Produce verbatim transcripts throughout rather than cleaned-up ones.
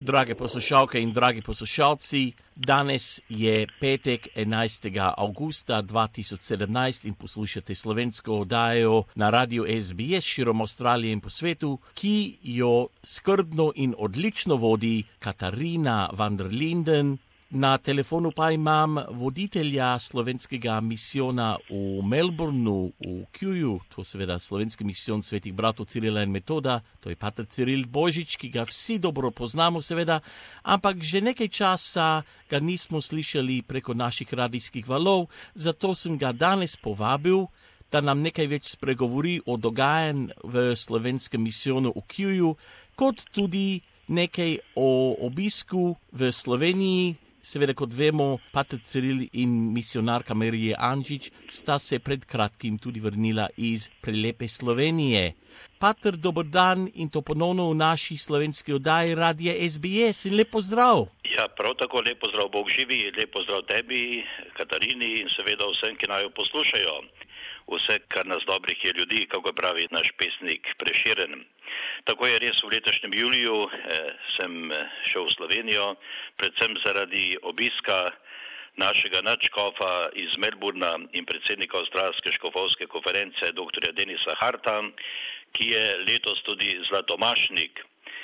Drage poslušalke in dragi poslušalci, danes je petek enajstega avgusta dva tisoč sedemnajst in poslušate slovensko oddajo na radiu S B S širom Avstralije in po svetu, ki jo skrbno in odlično vodi Katarina van der Linden. Na telefonu pa imam voditelja slovenskega misijona v Melbourneu, v Kjuju, to seveda slovenski misijon svetih bratov Cirila in Metoda, to je pater Ciril Božič, ki ga vsi dobro poznamo seveda, ampak že nekaj časa ga nismo slišali preko naših radijskih valov, zato sem ga danes povabil, da nam nekaj več spregovori o dogajanju v slovenskem misijonu v Kjuju, kot tudi nekaj o obisku v Sloveniji. Seveda, kot vemo, pater Ciril in misionarka Marija Anžič sta se pred kratkim tudi vrnila iz prelepe Slovenije. Pater, dober dan in to ponovno v naši slovenski oddaji Radia S B S in lep pozdrav. Ja, prav tako lep pozdrav, Bog živi, lep pozdrav tebi, Katarini in seveda vsem, ki naj jo poslušajo. Vse, kar nas dobrih je ljudi, kako pravi naš pesnik Prešeren. Tako je res, v letošnjem juliju eh, sem šel v Slovenijo, predvsem zaradi obiska našega nadškofa iz Melbourna in predsednika Avstralske škofovske konference doktorja Denisa Harta, ki je letos tudi zlatomašnik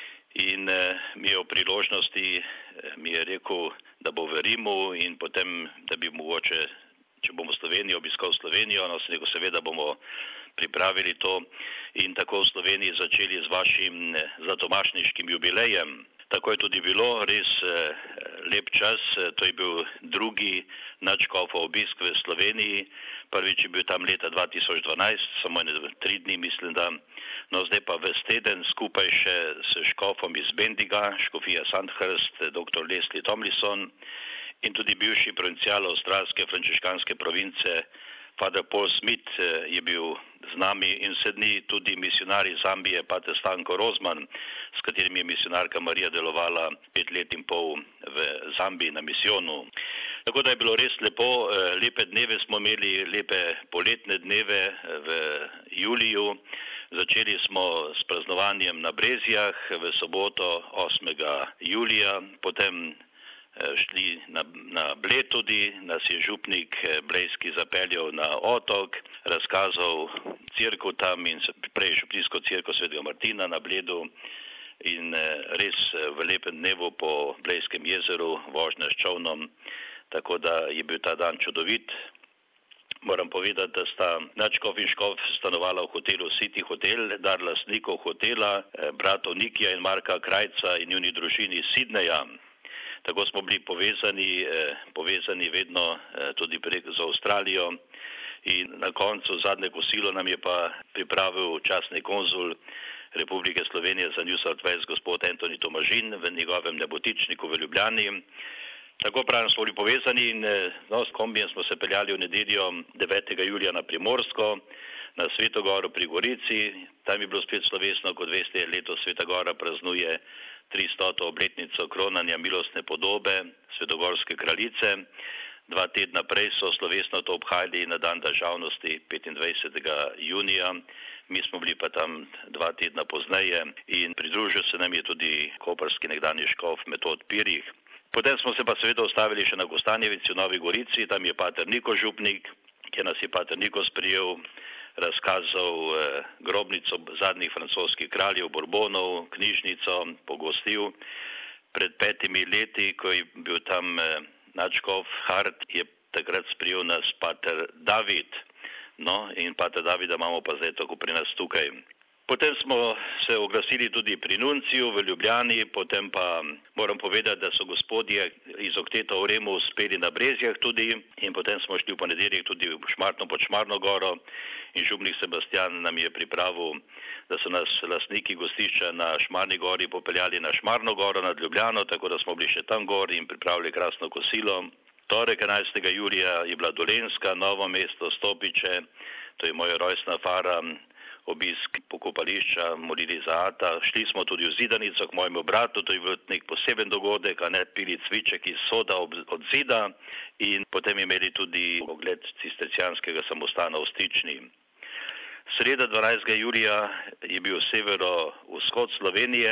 in eh, mi je v priložnosti eh, mi je rekel, da bo v Rimu in potem, da bi mogoče, če bomo Slovenijo obiskal Slovenijo, no sem rekel, seveda bomo pripravili to in tako v Sloveniji začeli z vašim zlatomašniškim jubilejem. Tako je tudi bilo, res lep čas, to je bil drugi nadškofov obisk v Sloveniji, prvič je bil tam leta dva tisoč dvanajst, samo ne tri dni mislim, da, no zdaj pa ves teden skupaj še s škofom iz Bendiga, škofija Sandhurst, doktor Leslie Tomlinson in tudi bivši provincial avstralske frančiškanske province Father Paul Smith je bil z nami in sedni tudi misionar iz Zambije, pater Stanko Rozman, s katerim je misionarka Marija delovala pet let in pol v Zambiji na misijonu. Tako da je bilo res lepo, lepe dneve smo imeli, lepe poletne dneve v juliju. Začeli smo s praznovanjem na Brezjah v soboto osmega julija, potem šli na, na Bled tudi, nas je župnik blejski zapeljal na otok, razkazal cerkev tam in prej župnijsko cerkev svetega Martina na Bledu in res v lepem dnevu po Blejskem jezeru, vožnja s čolnom, tako da je bil ta dan čudovit. Moram povedati, da sta nadškof in škof stanovala v hotelu City Hotel, dar lastnikov hotela, bratov Nikija in Marka Krajca in njuni družini iz Sydneyja. Tako smo bili povezani, eh, povezani vedno eh, tudi prek z Avstralijo in na koncu zadnje kosilo nam je pa pripravil častni konzul Republike Slovenije za New South Wales gospod Antoni Tomažin v njegovem nebotičniku v Ljubljani. Tako pravim, smo bili povezani in eh, no, s kombijem smo se peljali v nedeljo devetega julija na Primorsko, na Sveto Goro pri Gorici. Tam je bilo spet slovesno, kot veste, letos Sveta Gora praznuje tristoto obletnico kronanja milostne podobe svetogorske kraljice. Dva tedna prej so slovesno to obhajali na dan državnosti petindvajsetega junija. Mi smo bili pa tam dva tedna pozneje in pridružil se nam je tudi koprski nekdanji škof Metod Pirih. Potem smo se pa seveda ostavili še na Kostanjevici v Novi Gorici, tam je pater Niko župnik, ki nas je pater Niko sprijel, razkazal eh, grobnico zadnjih francoskih kraljev, Bourbonov, knjižnico, pogostil. Pred petimi leti, ko je bil tam eh, nadškof Hart, je takrat sprijel nas pater David. No, in pater Davida imamo pa zdaj tako pri nas tukaj. Potem smo se oglasili tudi pri Nunciju v Ljubljani, potem pa moram povedati, da so gospodje iz okteta v Remu uspeli na Brezjah tudi in potem smo šli v ponedeljek tudi v Šmartno pod Šmarno goro in župnik Sebastian nam je pripravil, da so nas lastniki gostišča na Šmarni gori popeljali na Šmarno goro nad Ljubljano, tako da smo bili še tam gor in pripravili krasno kosilo. Torek enajstega julija je bila Dolenjska, Novo mesto, Stopiče, to je moja rojstna fara, obisk pokopališča, molili za ata. Šli smo tudi v Zidanico k mojemu bratu, to je bil nek poseben dogodek, a ne pili cviček iz soda od zida in potem imeli tudi ogled cistercijanskega samostana v Stični. Sreda dvanajstega julija je bil severo-vzhod Slovenije,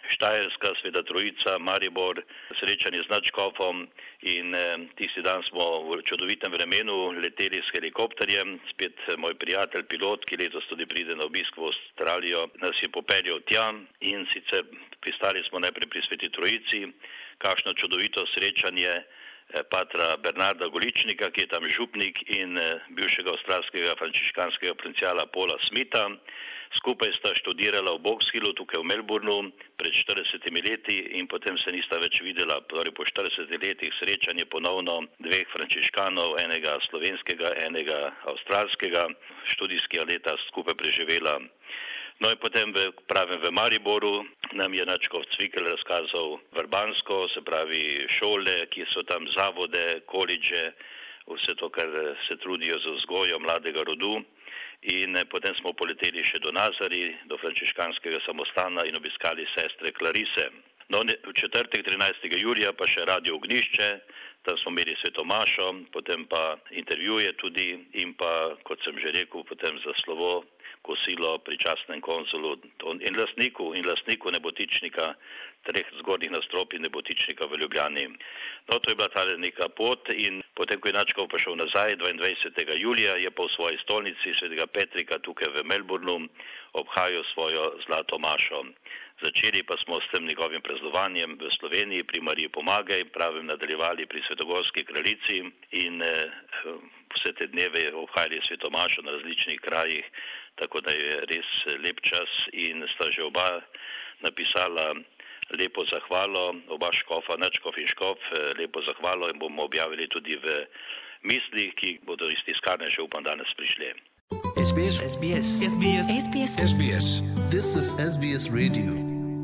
Štajerska, Sveta Trojica, Maribor, srečanje z nadškofom in eh, tisti dan smo v čudovitem vremenu leteli s helikopterjem. Spet moj prijatelj, pilot, ki letos tudi pride na obisk v Avstralijo, nas je popeljal tja in sicer pristali smo najprej pri Sveti Trojici. Kakšno čudovito srečanje patra Bernarda Goličnika, ki je tam župnik, in bivšega avstralskega frančiškanskega provincijala Paula Smitha. Skupaj sta študirala v Box Hillu tukaj v Melbournu pred štiridesetimi leti in potem se nista več videla. Torej po štiridesetih letih srečanje ponovno dveh frančiškanov, enega slovenskega, enega avstralskega, študijskega leta skupaj preživela. No in potem v, pravim v Mariboru nam je nadškof Cvikl razkazal Vrbansko, se pravi šole, ki so tam, zavode, koledže, vse to, kar se trudijo za vzgojo mladega rodu. In potem smo poleteli še do Nazari, do frančiškanskega samostana in obiskali sestre Klarise. No, v četrtek, trinajstega julija, pa še Radio Ognišče, tam smo imeli sveto mašo, potem pa intervjuje tudi in pa, kot sem že rekel, potem za slovo, kosilo pri častnem konzulu in lastniku in lastniku nebotičnika, treh zgornjih nastropij nebotičnika v Ljubljani. No, to je bila ta neka pot in potem, ko je nadškof prišel nazaj, dvaindvajsetega julija, je pa v svoji stolnici svetega Petrika tukaj v Melbournu obhajal svojo zlato mašo. Začeli pa smo s tem njegovim praznovanjem v Sloveniji pri Mariji Pomagaj, pravim nadaljevali pri Svetogorski kraljici in eh, vse te dneve obhajali sveto mašo na različnih krajih, tako da je res lep čas in sta že oba napisala lepo zahvalo, oba škofa, nadškof in škof, lepo zahvalo in bomo objavili tudi v mislih, ki bodo iz tiskarne še upam danes prišli. S B S. S B S. S B S. S B S. S B S. This is S B S Radio.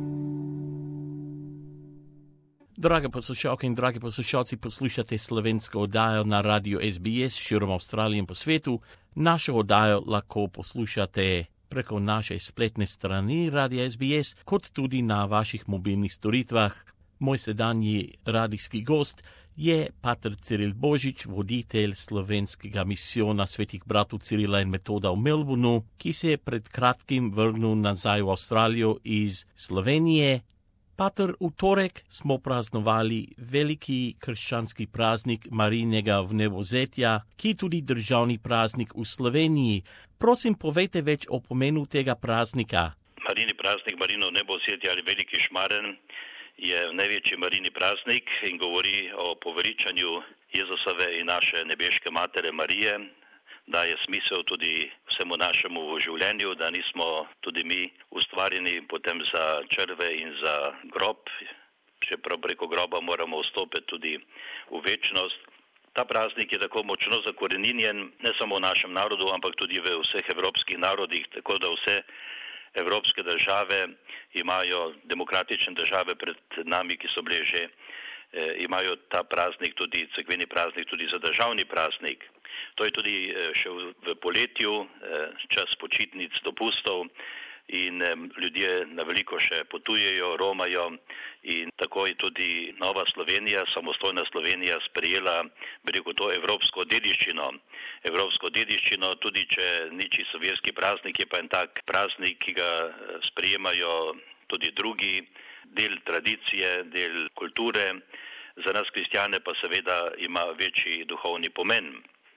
Drage poslušalke in dragi poslušalci, poslušate slovensko oddajo na radiju S B S širom Avstralije in po svetu. Našo oddajo lahko poslušate preko naše spletne strani Radia S B S, kot tudi na vaših mobilnih storitvah. Moj sedanji radijski gost je pater Ciril Božič, voditelj slovenskega misijona svetih bratov Cirila in Metoda v Melbournu, ki se je pred kratkim vrnil nazaj v Avstralijo iz Slovenije. Pater, v torek smo praznovali veliki krščanski praznik Marijinega vnebovzetja, ki je tudi državni praznik v Sloveniji. Prosim, povejte več o pomenu tega praznika. Marijini praznik, Marijino vnebovzetje ali veliki šmaren, je največji Marijini praznik in govori o poveličanju Jezusove in naše nebeške matere Marije, daje smisel tudi vsemu našemu življenju, da nismo tudi mi ustvarjeni potem za črve in za grob, čeprav preko groba moramo vstopiti tudi v večnost. Ta praznik je tako močno zakoreninjen ne samo v našem narodu, ampak tudi v vseh evropskih narodih, tako da vse evropske države imajo, demokratične države pred nami, ki so bile že, eh, imajo ta praznik tudi, cerkveni praznik tudi za državni praznik. To je tudi še v poletju, čas počitnic, dopustov in ljudje na veliko še potujejo, romajo in tako je tudi Nova Slovenija, samostojna Slovenija sprejela, bi rekel, to evropsko dediščino. Evropsko dediščino, tudi če ni čisto verski praznik, je pa en tak praznik, ki ga sprejemajo tudi drugi, del tradicije, del kulture. Za nas kristjane pa seveda ima večji duhovni pomen.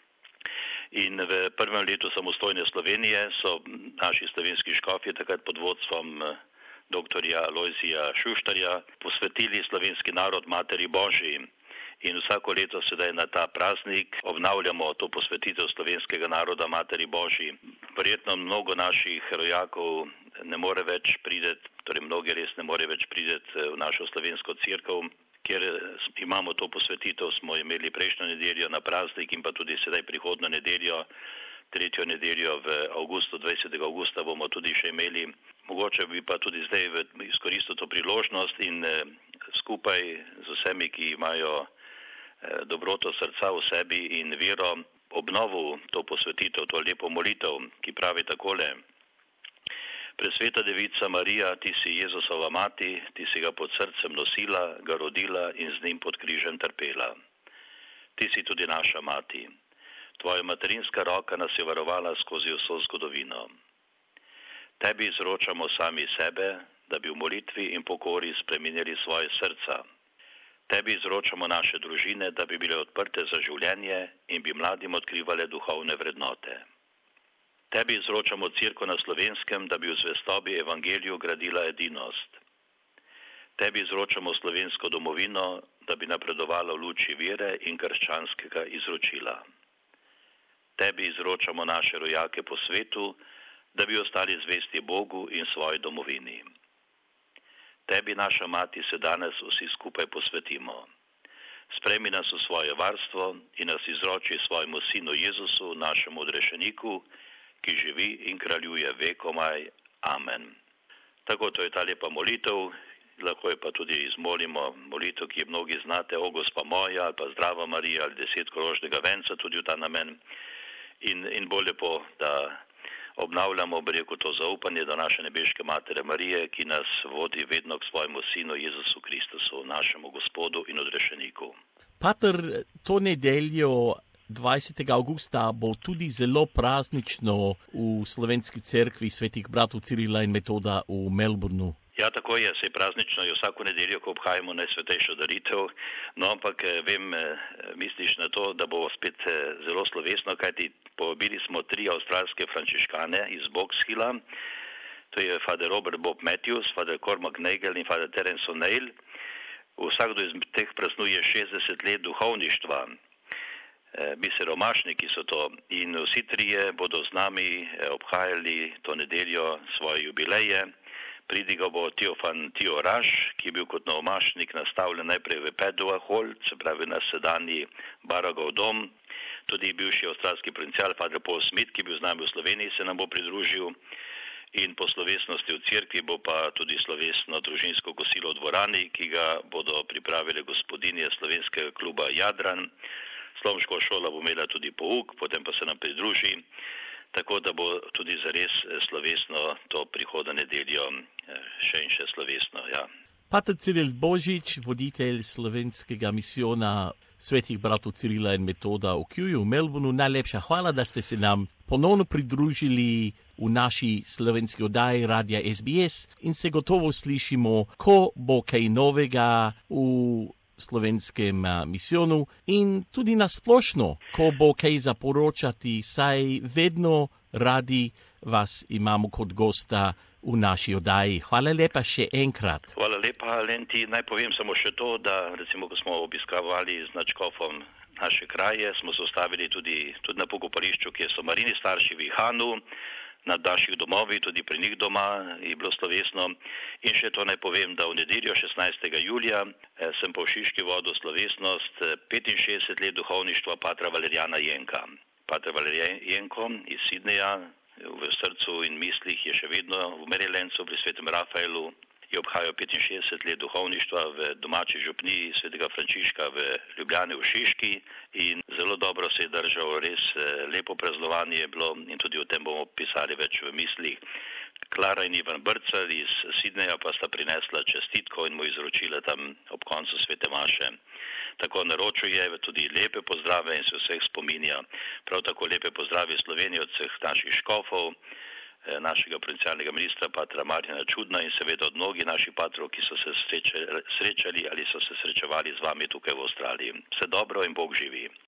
In v prvem letu samostojne Slovenije so naši slovenski škofje takrat pod vodstvom doktorja Lojzija Šuštarja posvetili slovenski narod Materi Božji. In vsako leto sedaj na ta praznik obnavljamo to posvetitev slovenskega naroda Materi Božji. Verjetno mnogo naših rojakov ne more več prideti, torej mnogi res ne more več prideti v našo slovensko cerkev, kjer imamo to posvetitev, smo imeli prejšnjo nedeljo na praznik in pa tudi sedaj prihodno nedeljo, tretjo nedeljo v avgustu, dvajsetega avgusta bomo tudi še imeli. Mogoče bi pa tudi zdaj izkoristil to priložnost in eh, skupaj z vsemi, ki imajo eh, dobroto srca v sebi in vero, obnovil to posvetitev, to lepo molitev, ki pravi takole. Presveta devica Marija, ti si Jezusova mati, ti si ga pod srcem nosila, ga rodila in z njim pod križem trpela. Ti si tudi naša mati. Tvoja materinska roka nas je varovala skozi vso zgodovino. Tebi izročamo sami sebe, da bi v molitvi in pokori spremenili svoje srca. Tebi izročamo naše družine, da bi bile odprte za življenje in bi mladim odkrivale duhovne vrednote. Tebi izročamo Cerkev na Slovenskem, da bi v zvestobi evangeliju gradila edinost. Tebi izročamo slovensko domovino, da bi napredovala v luči vere in krščanskega izročila. Tebi izročamo naše rojake po svetu, da bi ostali zvesti Bogu in svoji domovini. Tebi, naša mati, se danes vsi skupaj posvetimo. Spremi nas v svoje varstvo in nas izroči svojemu sinu Jezusu, našemu odrešeniku, ki živi in kraljuje vekomaj. Amen. Tako, to je ta lepa molitev, lahko je pa tudi izmolimo molitev, ki je mnogi znate, o Gospa moja, ali pa Zdrava Marija, ali deset krožnega venca, tudi v ta namen. In, in bolj lepo, da obnavljamo, bi rekel, to zaupanje do naše nebeške Matere Marije, ki nas vodi vedno k svojemu sinu Jezusu Kristusu, našemu Gospodu in odrešeniku. Pater, to nedeljo dvajsetega avgusta bo tudi zelo praznično v Slovenski cerkvi svetih bratov Cirila in Metoda v Melbournu. Ja, tako je, se praznično je vsako nedeljo, ko obhajamo najsvetejšo daritev, no ampak vem, misliš na to, da bo spet zelo slovesno, kajti povabili smo tri avstralske frančiškane iz Box Hilla, to je Father Robert Bob Matthews, Father Cormac Nagel in Father Terence O'Neill. Vsakdo iz teh praznuje šestdeset let duhovništva, biseromašniki so to, in vsi trije bodo z nami obhajali to nedeljo svoje jubileje. Pridigal bo Teofan Tio Raš, ki je bil kot novomašnik nastavljen najprej v Padua Hall, se pravi na sedanji Baragov dom. Tudi bivši avstralski provincial Father Paul Smith, ki je bil z nami v Sloveniji, se nam bo pridružil. In po slovesnosti v cerkvi bo pa tudi slovesno družinsko kosilo v dvorani, ki ga bodo pripravile gospodinje slovenskega kluba Jadran. Slovenska šola bo imela tudi pouk, potem pa se nam pridruži. Tako da bo tudi zares slovesno to prihodnjo nedeljo še in še slovesno. Ja. Pater Ciril Božič, voditelj slovenskega misijona svetih bratov Cirila in Metoda v Kewu v Melbournu, najlepša hvala, da ste se nam ponovno pridružili v naši slovenski oddaji Radia S B S in se gotovo slišimo, ko bo kaj novega v slovenskem misijonu in tudi nasplošno, ko bo kaj zaporočati, saj vedno radi vas imamo kot gosta v naši oddaji. Hvala lepa še enkrat. Hvala lepa, Lenti. Naj povem samo še to, da recimo, ko smo obiskavali z nadškofom naše kraje, smo se ustavili tudi, tudi na pokopališču, kjer so Marini starši v Ihanu, na naših domovih, tudi pri njih doma je bilo slovesno. In še to naj povem, da v nedeljo šestnajstega julija eh, sem po Šiški vodil slovesnost petinšestdeset let duhovništva patra Valerijana Jenka. Pater Valerijan Jenko iz Sidneja v srcu in mislih je še vedno v Marylandu pri svetem Rafaelu, je obhajal petinšestdeset let duhovništva v domači župniji svetega Frančiška v Ljubljani v Šiški in zelo dobro se je držal, res lepo praznovanje je bilo in tudi o tem bomo pisali več v mislih. Klara in Ivan Brcar iz Sidneja pa sta prinesla čestitko in mu izročila tam ob koncu svete maše. Tako naročuje tudi lepe pozdrave in se vseh spominja. Prav tako lepe pozdrave Slovenije od vseh naših škofov, našega provincialnega ministra, patra Marjana Čudna in seveda od mnogih naših patrov, ki so se srečali ali so se srečevali z vami tukaj v Avstraliji. Vse dobro in Bog živi.